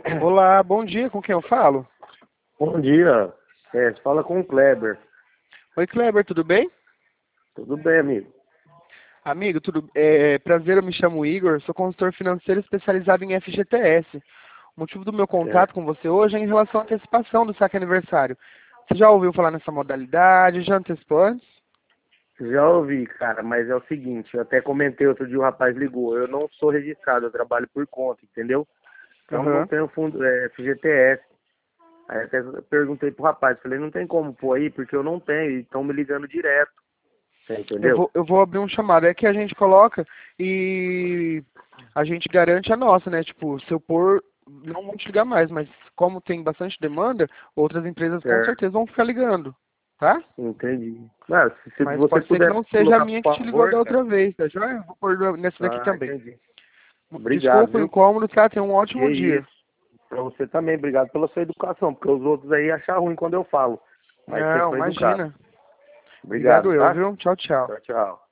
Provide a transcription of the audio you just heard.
Olá, bom dia, com quem eu falo? Bom dia. Você fala com o Kleber. Oi, Kleber, tudo bem? Tudo bem, amigo? Amigo, prazer, eu me chamo Igor, sou consultor financeiro especializado em FGTS. O motivo do meu contato Certo. com você hoje é em relação à antecipação do saque aniversário. Você já ouviu falar nessa modalidade? Já antecipou antes? Já ouvi, cara, mas é o seguinte, eu até comentei outro dia, o rapaz ligou. Eu não sou registrado, eu trabalho por conta, entendeu? Então não Aham. tenho fundo, FGTS. Aí até perguntei pro rapaz, falei, não tem como pôr aí, porque eu não tenho, e estão me ligando direto. Você Eu entendeu? vou, eu vou abrir um chamado. É que a gente coloca e a gente garante a nossa, né? Tipo, se eu pôr, não vão te ligar mais, mas como tem bastante demanda, outras empresas com Certo. certeza vão ficar ligando, tá? Entendi. Ah, se Mas você pode ser que puder não seja a colocar, por minha que te ligou favor, da cara. outra vez, tá joia? Eu vou pôr nessa daqui Ah, também. entendi. Obrigado, Desculpa o viu? incômodo, tá? Tenha um Que ótimo dia. isso. Pra você também, obrigado pela sua educação, porque os outros aí acham ruim quando eu falo. Mas você Não, foi educado. imagina. Obrigado, Obrigado eu, tá? viu? Tchau, tchau. Tchau, tchau.